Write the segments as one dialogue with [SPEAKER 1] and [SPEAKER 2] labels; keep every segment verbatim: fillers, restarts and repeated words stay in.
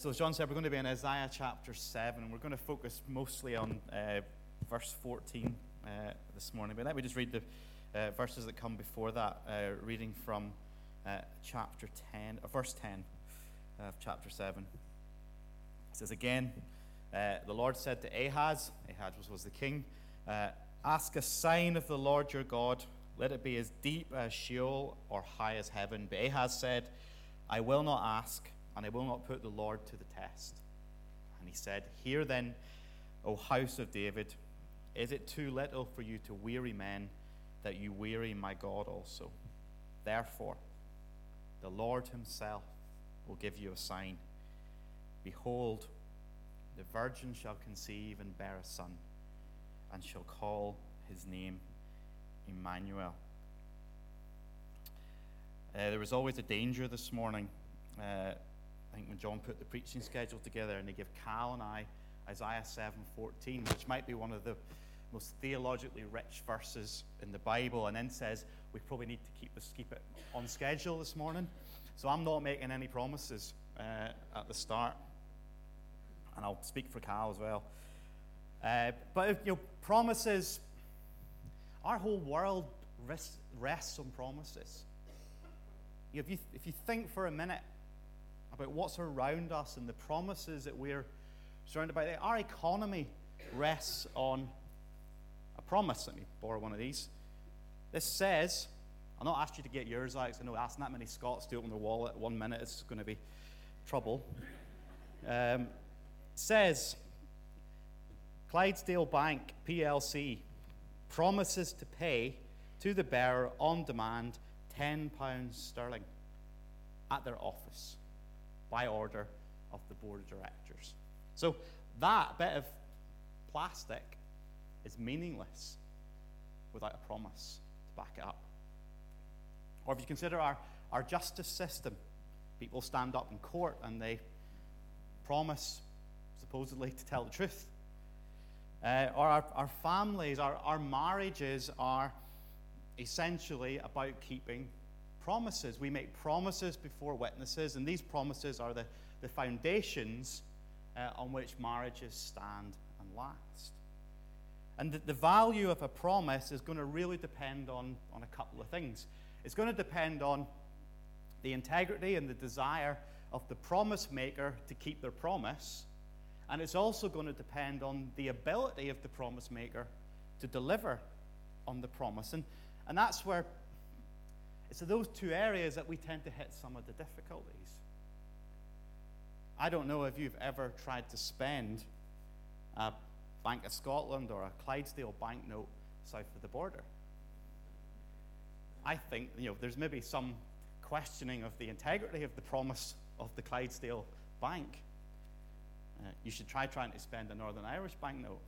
[SPEAKER 1] So as John said, we're going to be in Isaiah chapter seven, and we're going to focus mostly on uh, verse fourteen uh, this morning. But let me just read the uh, verses that come before that, uh, reading from uh, chapter ten, or verse ten of chapter seven. It says, again, uh, the Lord said to Ahaz, Ahaz was, was the king, uh, ask a sign of the Lord your God. Let it be as deep as Sheol or high as heaven. But Ahaz said, I will not ask, and I will not put the Lord to the test. And he said, hear then, O house of David, is it too little for you to weary men, that you weary my God also? Therefore, the Lord himself will give you a sign. Behold, the virgin shall conceive and bear a son, and shall call his name Emmanuel. Uh, there was always a danger this morning. Uh, I think when John put the preaching schedule together, and he gave Cal and I Isaiah seven fourteen, which might be one of the most theologically rich verses in the Bible, and then says we probably need to keep this keep it on schedule this morning. So I'm not making any promises uh, at the start, and I'll speak for Cal as well. Uh, but if, you know, promises. Our whole world rests, rests on promises. You know, if, you, if you think for a minute about what's around us and the promises that we're surrounded by, our economy rests on a promise. Let me borrow one of these. This says, I'll not ask you to get yours out, because I know asking that many Scots to open their wallet one minute is going to be trouble. Um, says, Clydesdale Bank, P L C, promises to pay to the bearer on demand ten pounds sterling at their office by order of the board of directors. So that bit of plastic is meaningless without a promise to back it up. Or if you consider our, our justice system, people stand up in court and they promise supposedly to tell the truth. Uh, or our, our families, our, our marriages are essentially about keeping promises. We make promises before witnesses, and these promises are the, the foundations uh, on which marriages stand and last. And the, the value of a promise is going to really depend on, on a couple of things. It's going to depend on the integrity and the desire of the promise maker to keep their promise. And it's also going to depend on the ability of the promise maker to deliver on the promise. And, and that's where it's those two areas that we tend to hit some of the difficulties. I don't know if you've ever tried to spend a Bank of Scotland or a Clydesdale banknote south of the border. I think, you know, there's maybe some questioning of the integrity of the promise of the Clydesdale Bank. Uh, you should try trying to spend a Northern Irish banknote.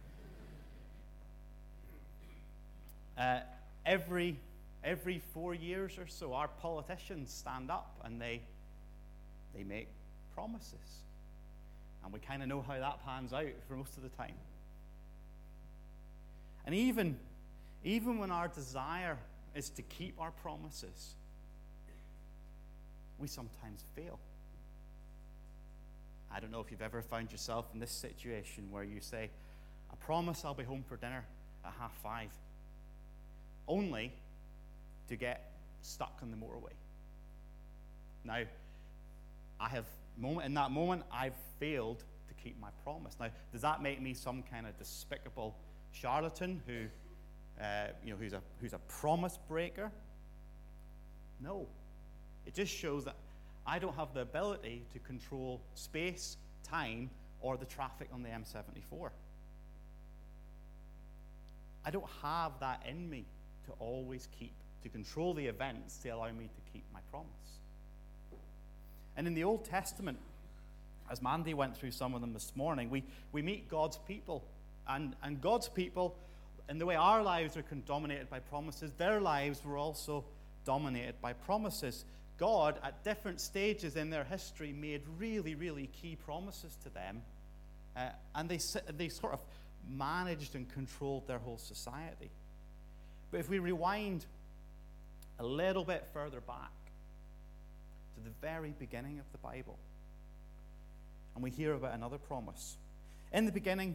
[SPEAKER 1] Uh, every every four years or so, our politicians stand up and they they make promises, and we kind of know how that pans out for most of the time. And even even when our desire is to keep our promises, we sometimes fail. I don't know if you've ever found yourself in this situation where you say, I promise I'll be home for dinner at half five, only to get stuck on the motorway. Now, I have moment in that moment, I've failed to keep my promise. Now, does that make me some kind of despicable charlatan who, uh, you know, who's a who's a promise breaker? No. It just shows that I don't have the ability to control space, time, or the traffic on the M seventy-four. I don't have that in me to always keep, to control the events to allow me to keep my promise. And in the Old Testament, as Mandy went through some of them this morning, we, we meet God's people. And, and God's people, in the way our lives are dominated by promises, their lives were also dominated by promises. God, at different stages in their history, made really, really key promises to them. Uh, and they, they sort of managed and controlled their whole society. But if we rewind a little bit further back to the very beginning of the Bible, and we hear about another promise. In the beginning,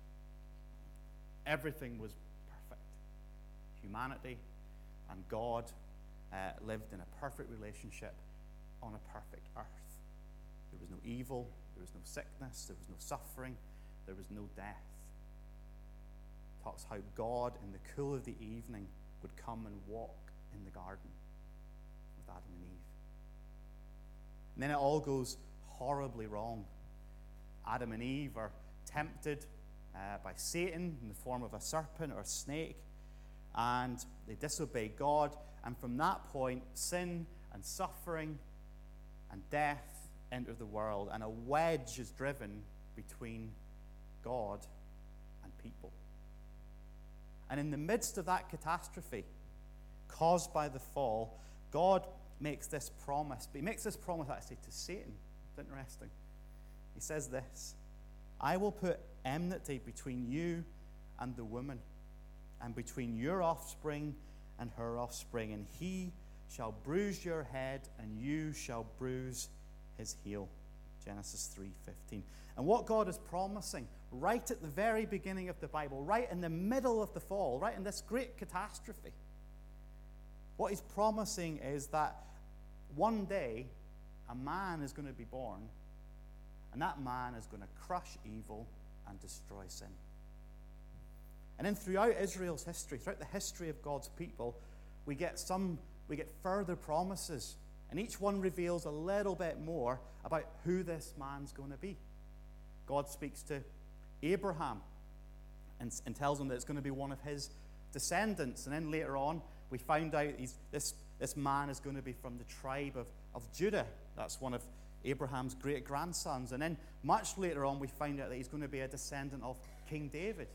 [SPEAKER 1] everything was perfect. Humanity and God uh, lived in a perfect relationship on a perfect earth. There was no evil, there was no sickness, there was no suffering, there was no death. It talks how God, in the cool of the evening, would come and walk in the garden with Adam and Eve. And then it all goes horribly wrong. Adam and Eve are tempted uh, by Satan in the form of a serpent or a snake, and they disobey God. And from that point, sin and suffering and death enter the world, and a wedge is driven between God and people. And in the midst of that catastrophe caused by the fall, God makes this promise. But he makes this promise actually to Satan. It's interesting. He says this: I will put enmity between you and the woman, and between your offspring and her offspring, and he shall bruise your head, and you shall bruise his heel. Genesis three fifteen. And what God is promising right at the very beginning of the Bible, right in the middle of the fall, right in this great catastrophe, what he's promising is that one day a man is going to be born, and that man is going to crush evil and destroy sin. And then throughout Israel's history, throughout the history of God's people, we get some, we get further promises. And each one reveals a little bit more about who this man's going to be. God speaks to Abraham and, and tells him that it's going to be one of his descendants. And then later on, we find out he's, this, this man is going to be from the tribe of, of Judah. That's one of Abraham's great-grandsons. And then much later on, we find out that he's going to be a descendant of King David.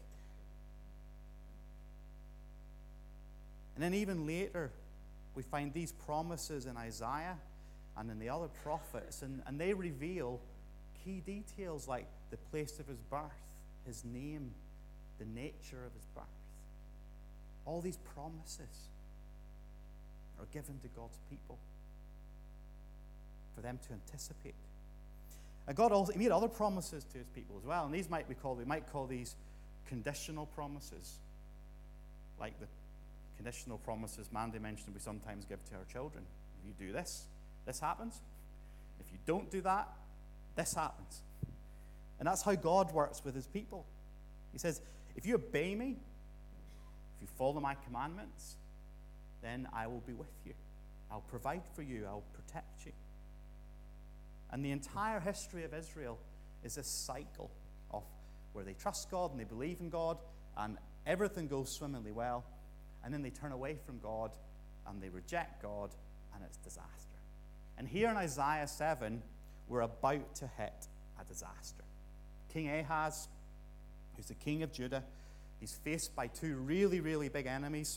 [SPEAKER 1] And then even later, we find these promises in Isaiah and in the other prophets, and, and they reveal key details like the place of his birth, his name, the nature of his birth. All these promises are given to God's people for them to anticipate. And God also, he made other promises to his people as well, and these might be called, we might call these conditional promises, like the conditional promises Mandy mentioned we sometimes give to our children. If you do this, this happens. If you don't do that, this happens. And that's how God works with his people. He says, if you obey me, if you follow my commandments, then I will be with you. I'll provide for you. I'll protect you. And the entire history of Israel is this cycle of where they trust God and they believe in God and everything goes swimmingly well. And then they turn away from God and they reject God, and it's disaster. And here in Isaiah seven, we're about to hit a disaster. King Ahaz, who's the king of Judah, he's faced by two really, really big enemies.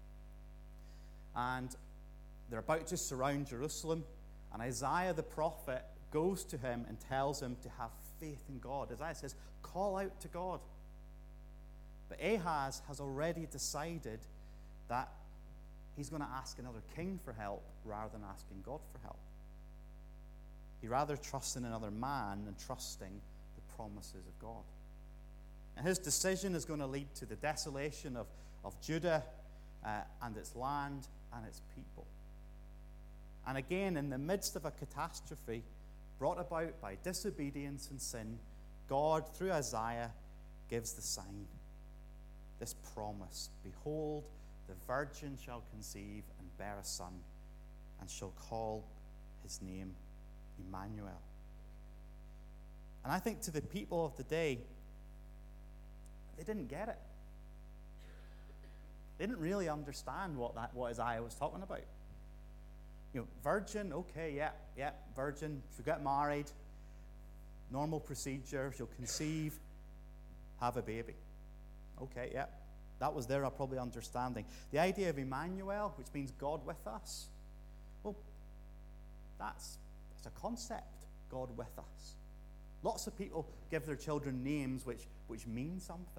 [SPEAKER 1] And they're about to surround Jerusalem. And Isaiah the prophet goes to him and tells him to have faith in God. Isaiah says, call out to God. But Ahaz has already decided that he's going to ask another king for help rather than asking God for help. He rather trusts in another man than trusting the promises of God. And his decision is going to lead to the desolation of, of Judah uh, and its land and its people. And again, in the midst of a catastrophe brought about by disobedience and sin, God, through Isaiah, gives the sign, this promise: behold, the virgin shall conceive and bear a son, and shall call his name Emmanuel. And I think to the people of the day, they didn't get it. They didn't really understand what that what Isaiah was talking about. You know, virgin, okay, yeah, yeah, virgin. She'll get married, normal procedure. She'll conceive, have a baby. Okay, yeah. That was their probably understanding. The idea of Emmanuel, which means God with us, well, that's, that's a concept, God with us. Lots of people give their children names which, which mean something.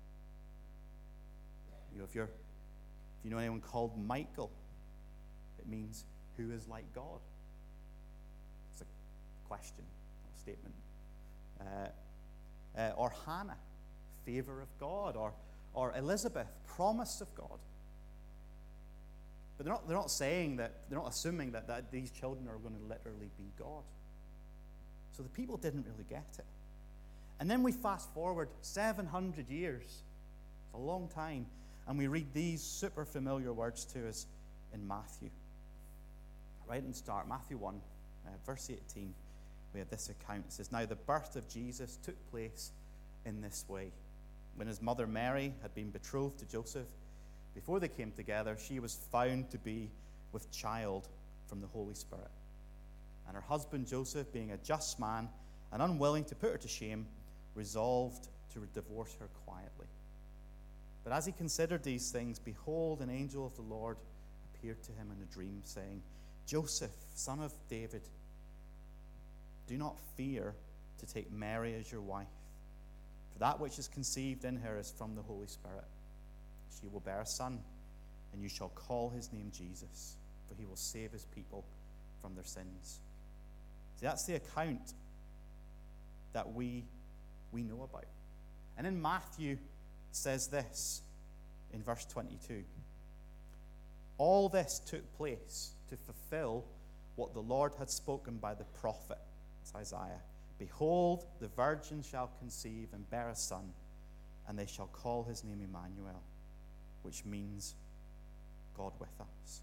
[SPEAKER 1] You know, if you're if you know anyone called Michael, it means who is like God. It's a question, not a statement. uh, uh, or Hannah, favor of God, or, or Elizabeth, promise of God. But they're not, they're not saying that, they're not assuming that, that these children are going to literally be God. So the people didn't really get it. And then we fast forward seven hundred years. It's a long time. And we read these super familiar words to us in Matthew. Right in the start, Matthew one, uh, verse eighteen, we have this account. It says, "Now the birth of Jesus took place in this way. When his mother Mary had been betrothed to Joseph, before they came together, she was found to be with child from the Holy Spirit. And her husband Joseph, being a just man and unwilling to put her to shame, resolved to divorce her quietly. But as he considered these things, behold, an angel of the Lord appeared to him in a dream, saying, 'Joseph, son of David, do not fear to take Mary as your wife, for that which is conceived in her is from the Holy Spirit. She will bear a son, and you shall call his name Jesus, for he will save his people from their sins.'" See, that's the account that we, we know about. And in Matthew, it says this in verse twenty-two. "All this took place to fulfill what the Lord had spoken by the prophet Isaiah. 'Behold, the virgin shall conceive and bear a son, and they shall call his name Emmanuel,' which means God with us."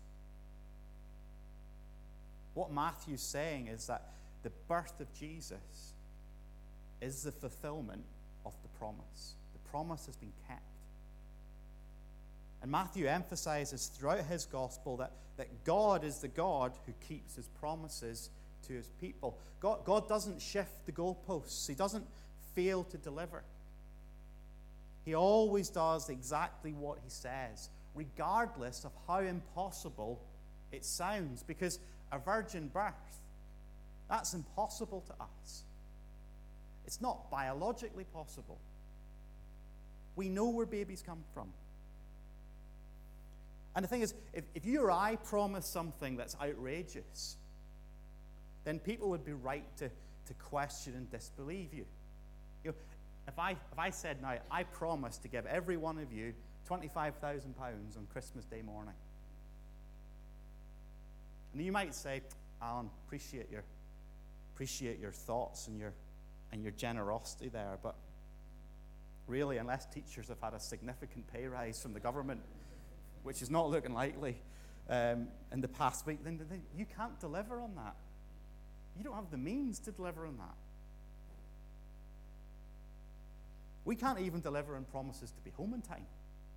[SPEAKER 1] What Matthew's saying is that the birth of Jesus is the fulfillment of the promise. The promise has been kept. And Matthew emphasizes throughout his gospel that, that God is the God who keeps his promises to his people. God, God doesn't shift the goalposts. He doesn't fail to deliver. He always does exactly what he says, regardless of how impossible it sounds, because a virgin birth, that's impossible to us. It's not biologically possible. We know where babies come from. And the thing is, if, if you or I promise something that's outrageous, then people would be right to, to question and disbelieve you. You know, if I, if I said now, I promise to give every one of you twenty-five thousand pounds on Christmas Day morning. And you might say, "Alan, appreciate your, appreciate your thoughts and your, and your generosity there, but really, unless teachers have had a significant pay rise from the government, which is not looking likely um, in the past week, then, then you can't deliver on that. You don't have the means to deliver on that. We can't even deliver on promises to be home in time.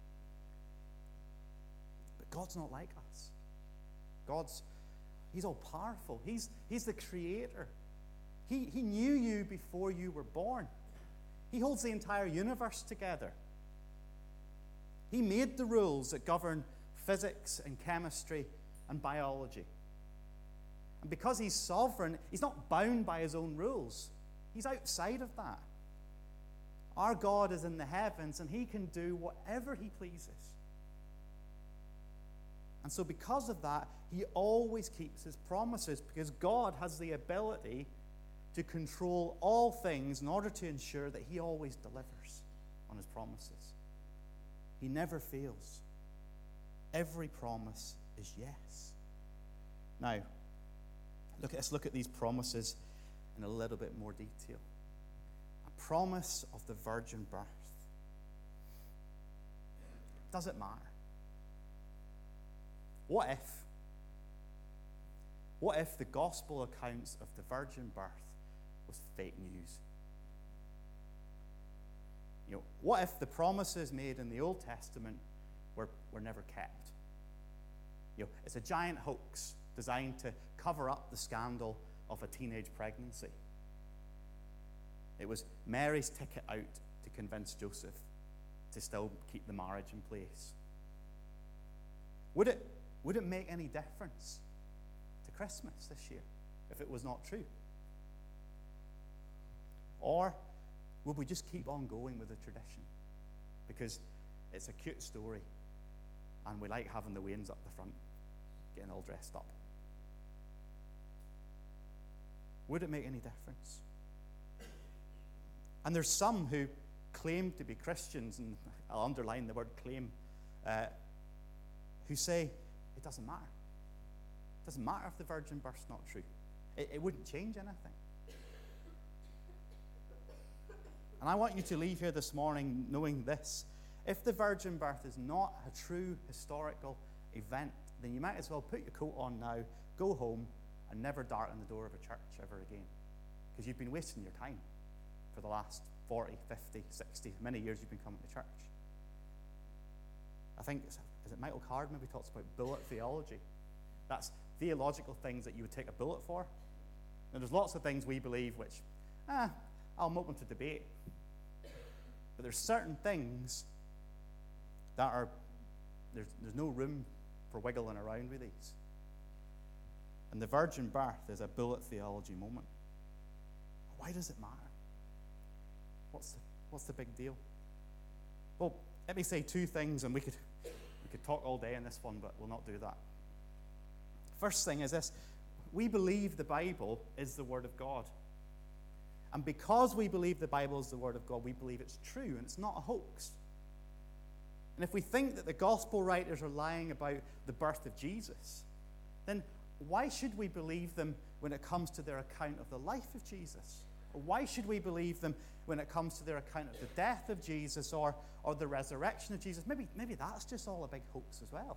[SPEAKER 1] But God's not like us. God's, he's all powerful. He's, he's the creator. He, he knew you before you were born. He holds the entire universe together. He made the rules that govern physics and chemistry and biology. And because he's sovereign, he's not bound by his own rules. He's outside of that. Our God is in the heavens, and he can do whatever he pleases. And so because of that, he always keeps his promises, because God has the ability to control all things in order to ensure that he always delivers on his promises. He never fails. Every promise is yes. Now, look, let's look at these promises in a little bit more detail. A promise of the virgin birth. Does it matter? What if, what if the gospel accounts of the virgin birth was fake news? You know, what if the promises made in the Old Testament were, were never kept? You know, it's a giant hoax designed to cover up the scandal of a teenage pregnancy. It was Mary's ticket out to convince Joseph to still keep the marriage in place. Would it, would it make any difference to Christmas this year if it was not true? Or would we just keep on going with the tradition? Because it's a cute story, and we like having the wains up the front, getting all dressed up. Would it make any difference? And there's some who claim to be Christians, and I'll underline the word claim, uh, who say it doesn't matter. It doesn't matter if the virgin birth's not true. It, it wouldn't change anything. And I want you to leave here this morning knowing this. If the virgin birth is not a true historical event, then you might as well put your coat on now, go home, and never darken the door of a church ever again. Because you've been wasting your time for the last forty, fifty, sixty, many years you've been coming to church. I think, is it Michael Card maybe talks about bullet theology? That's theological things that you would take a bullet for. And there's lots of things we believe which, ah, I'm open to debate. But there's certain things that are, there's, there's no room for wiggling around with these. And the virgin birth is a bullet theology moment. Why does it matter? What's the, what's the big deal? Well, let me say two things, and we could, we could talk all day on this one, but we'll not do that. First thing is this. We believe the Bible is the Word of God. And because we believe the Bible is the Word of God, we believe it's true and it's not a hoax. And if we think that the gospel writers are lying about the birth of Jesus, then why should we believe them when it comes to their account of the life of Jesus? Or why should we believe them when it comes to their account of the death of Jesus or, or the resurrection of Jesus? Maybe, maybe that's just all a big hoax as well.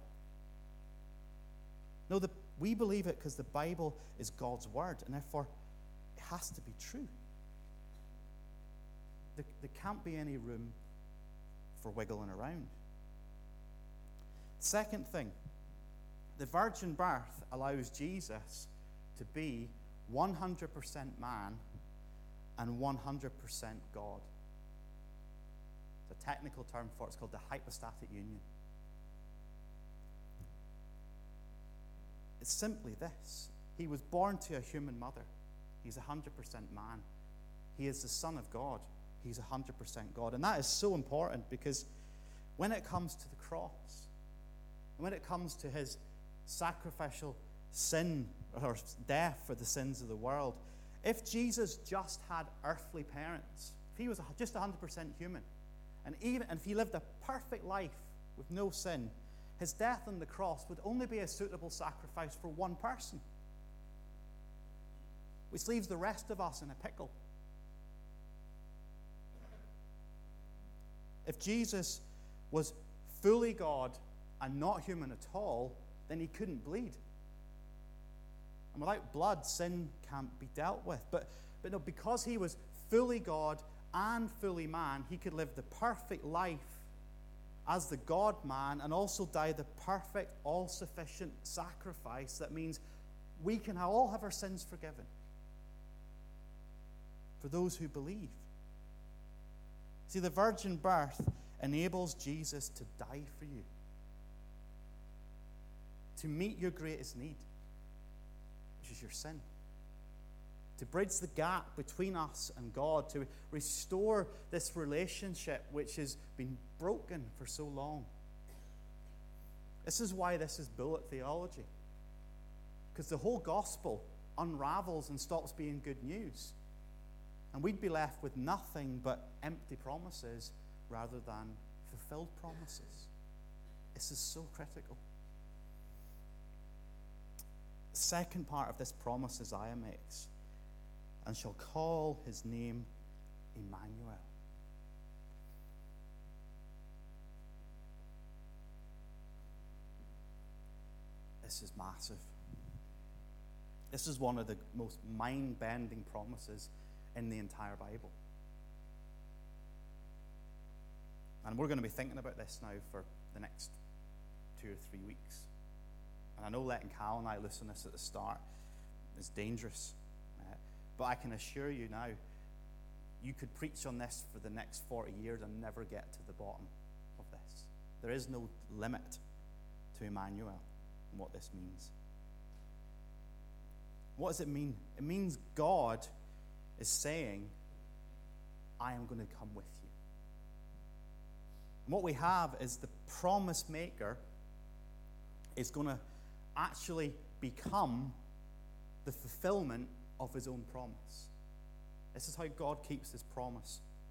[SPEAKER 1] No, the, we believe it because the Bible is God's word, and therefore it has to be true. There, there can't be any room for wiggling around. Second thing, the virgin birth allows Jesus to be one hundred percent man and one hundred percent God. It's a technical term for it. It's called the hypostatic union. It's simply this. He was born to a human mother. He's one hundred percent man. He is the Son of God. He's one hundred percent God. And that is so important because when it comes to the cross, and when it comes to his sacrificial sin or death for the sins of the world, if Jesus just had earthly parents, if he was just one hundred percent human, and even and if he lived a perfect life with no sin, his death on the cross would only be a suitable sacrifice for one person, which leaves the rest of us in a pickle. If Jesus was fully God and not human at all, then he couldn't bleed. And without blood, sin can't be dealt with. But, but no, because he was fully God and fully man, he could live the perfect life as the God-man and also die the perfect, all-sufficient sacrifice. That means we can all have our sins forgiven for those who believe. See, the virgin birth enables Jesus to die for you, to meet your greatest need, which is your sin, to bridge the gap between us and God, to restore this relationship which has been broken for so long. This is why this is bullet theology, because the whole gospel unravels and stops being good news, and we'd be left with nothing but empty promises rather than fulfilled promises. This is so critical. The second part of this promise Isaiah makes, and shall call his name Emmanuel. This is massive. This is one of the most mind-bending promises in the entire Bible. And we're going to be thinking about this now for the next two or three weeks. And I know letting Cal and I listen to this at the start is dangerous. Uh, but I can assure you now, you could preach on this for the next forty years and never get to the bottom of this. There is no limit to Emmanuel and what this means. What does it mean? It means God is saying, I am going to come with you. And what we have is the promise maker is going to actually become the fulfillment of his own promise. This is how God keeps his promise.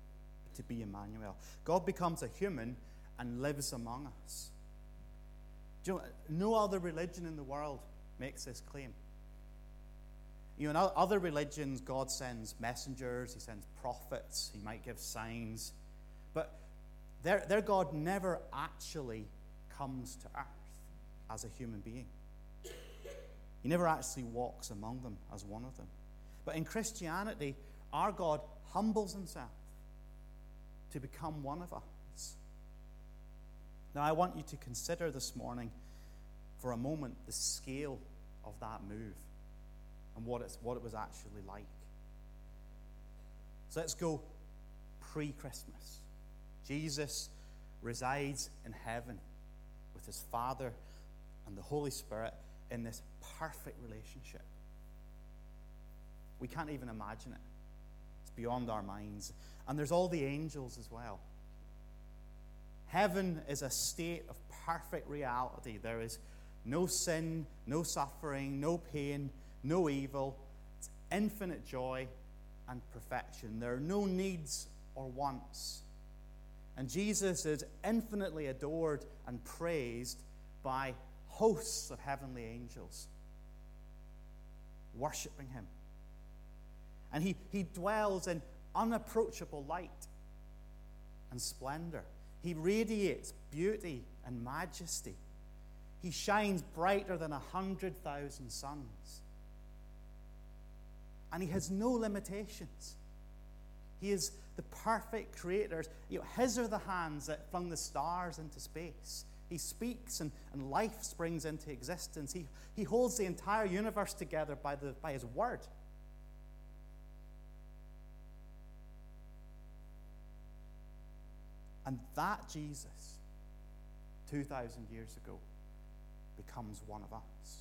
[SPEAKER 1] to be Emmanuel. God becomes a human and lives among us. Do you know, no other religion in the world makes this claim. You know, in other religions, God sends messengers, he sends prophets, he might give signs. But their, their God never actually comes to earth as a human being. He never actually walks among them as one of them. But in Christianity, our God humbles himself to become one of us. Now, I want you to consider this morning for a moment the scale of that move and what, it's, what it was actually like. So let's go pre-Christmas. Jesus resides in heaven with his Father and the Holy Spirit in this perfect relationship. We can't even imagine it. It's beyond our minds. And there's all the angels as well. Heaven is a state of perfect reality. There is no sin, no suffering, no pain, no evil. It's infinite joy and perfection. There are no needs or wants. And Jesus is infinitely adored and praised by hosts of heavenly angels worshiping him. And he, he dwells in unapproachable light and splendor. He radiates beauty and majesty. He shines brighter than a hundred thousand suns. And he has no limitations. He is the perfect creator. You know, his are the hands that flung the stars into space. He speaks and, and life springs into existence. He, he holds the entire universe together by, the, by his word. And that Jesus, two thousand years ago, becomes one of us.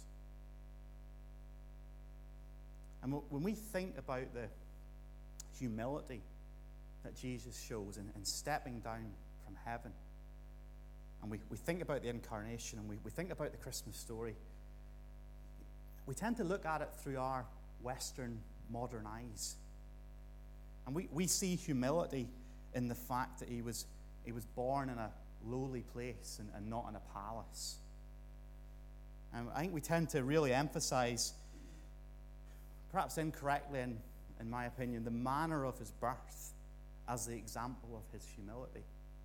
[SPEAKER 1] And when we think about the humility that Jesus shows in, in stepping down from heaven, and we, we think about the incarnation, and we, we think about the Christmas story, we tend to look at it through our Western modern eyes. And we, we see humility in the fact that he was, he was born in a lowly place and, and not in a palace. And I think we tend to really emphasize, perhaps incorrectly in, in my opinion, the manner of his birth as the example of his humility.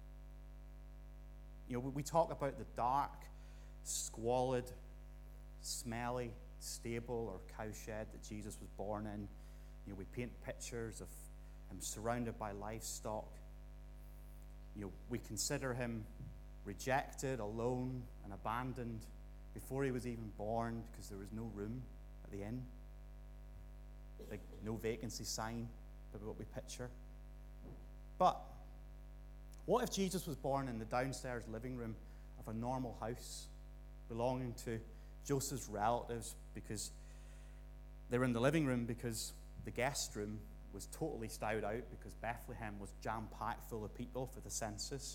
[SPEAKER 1] You know, we talk about the dark, squalid, smelly stable or cowshed that Jesus was born in. You know, we paint pictures of him surrounded by livestock. You know, we consider him rejected, alone, and abandoned before he was even born because there was no room at the inn. Like no vacancy sign, but what we picture. But what if Jesus was born in the downstairs living room of a normal house belonging to Joseph's relatives because they were in the living room because the guest room was totally stowed out because Bethlehem was jam-packed full of people for the census.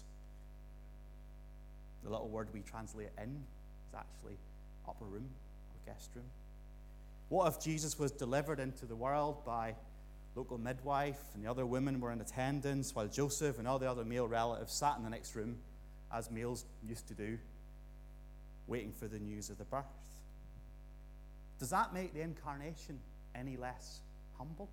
[SPEAKER 1] The little word we translate in is actually upper room or guest room. What if Jesus was delivered into the world by local midwife and the other women were in attendance while Joseph and all the other male relatives sat in the next room, as males used to do, waiting for the news of the birth? Does that make the incarnation any less humble?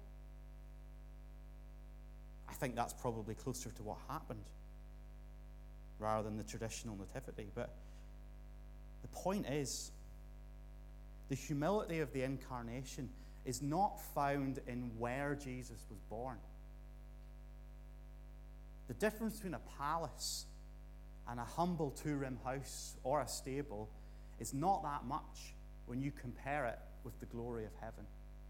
[SPEAKER 1] I think that's probably closer to what happened rather than the traditional nativity. But the point is, the humility of the incarnation is not found in where Jesus was born. The difference between a palace and a humble two-room house or a stable is not that much when you compare it with the glory of heaven.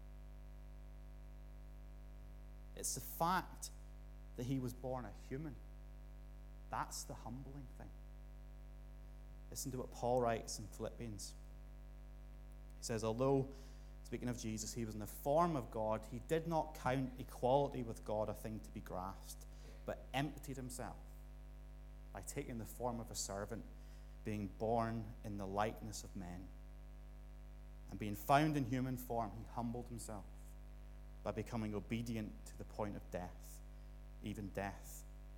[SPEAKER 1] It's the fact that he was born a human. That's the humbling thing. Listen to what Paul writes in Philippians. He says, although, speaking of Jesus, he was in the form of God, he did not count equality with God a thing to be grasped, but emptied himself by taking the form of a servant, being born in the likeness of men. And being found in human form, he humbled himself by becoming obedient to the point of death, even death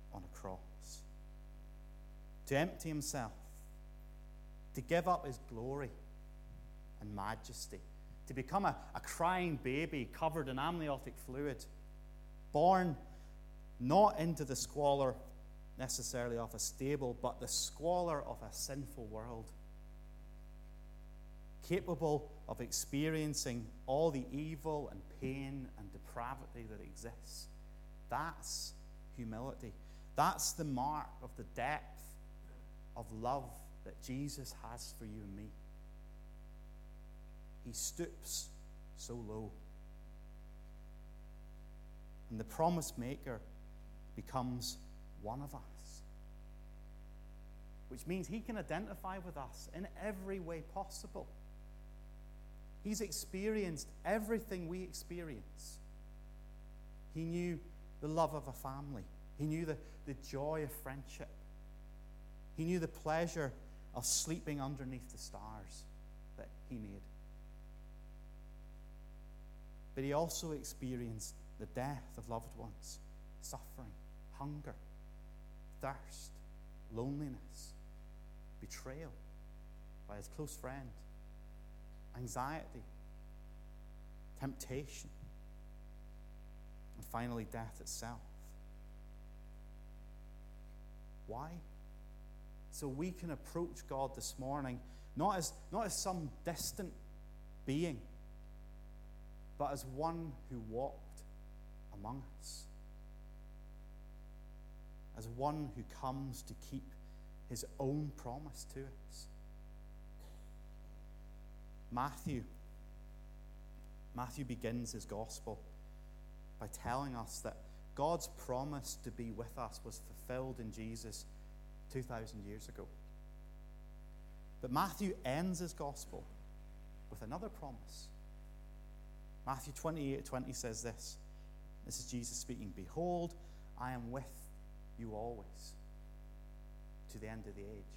[SPEAKER 1] on a cross, to empty himself, to give up his glory and majesty, to become a, a crying baby covered in amniotic fluid, born not into the squalor necessarily of a stable, but the squalor of a sinful world, capable of experiencing all the evil and pain and depravity that exists. That's humility. That's the mark of the depth of love that Jesus has for you and me. He stoops so low. And the promise maker becomes one of us, which means he can identify with us in every way possible. He's experienced everything we experience. He knew the love of a family. He knew the, the joy of friendship. He knew the pleasure of sleeping underneath the stars that he made. But he also experienced the death of loved ones, suffering, hunger, thirst, loneliness, betrayal by his close friend, anxiety, temptation, and finally death itself. Why? So we can approach God this morning not as, not as some distant being, but as one who walked among us, as one who comes to keep his own promise to us. Matthew, Matthew begins his gospel by telling us that God's promise to be with us was fulfilled in Jesus two thousand years ago. But Matthew ends his gospel with another promise. Matthew twenty-eight twenty says this. This is Jesus speaking. Behold, I am with you always to the end of the age.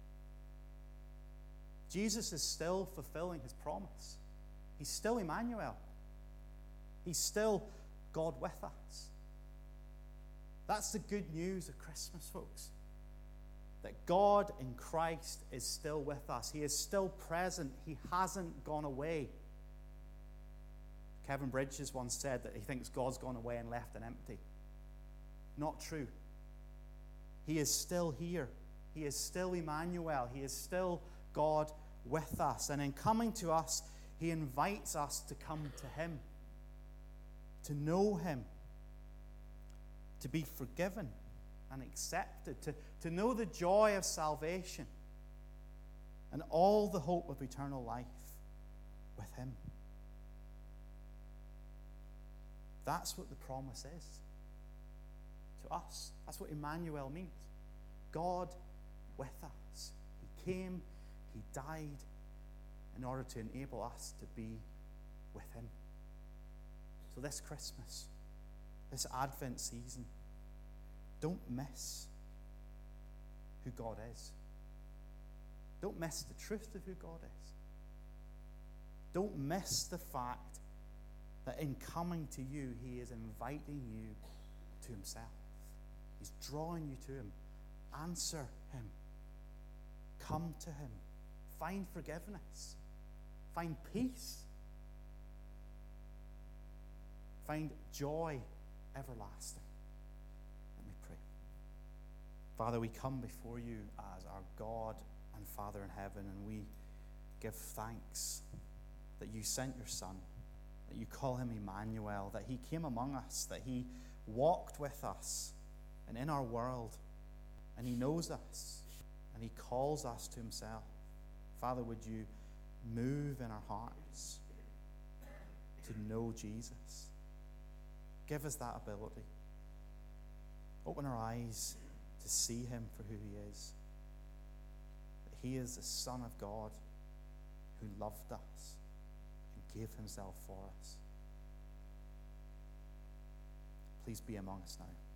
[SPEAKER 1] Jesus is still fulfilling his promise. He's still Emmanuel. He's still God with us. That's the good news of Christmas, folks. That God in Christ is still with us. He is still present. He hasn't gone away. Kevin Bridges once said that he thinks God's gone away and left it empty. Not true. He is still here. He is still Emmanuel. He is still God with us. And in coming to us, he invites us to come to him, to know him, to be forgiven and accepted, to, to know the joy of salvation and all the hope of eternal life with him. That's what the promise is to us. That's what Emmanuel means. God with us. He came, he died in order to enable us to be with him. So this Christmas, this Advent season, don't miss who God is. Don't miss the truth of who God is. Don't miss the fact that in coming to you, he is inviting you to himself. He's drawing you to him. Answer him. Come to him. Find forgiveness. Find peace. Find joy everlasting. Let me pray. Father, we come before you as our God and Father in heaven, and we give thanks that you sent your Son, that you call him Emmanuel, that he came among us, that he walked with us and in our world, and he knows us, and he calls us to himself. Father, would you move in our hearts to know Jesus? Give us that ability. Open our eyes to see him for who he is. That he is the Son of God who loved us and gave himself for us. Please be among us now.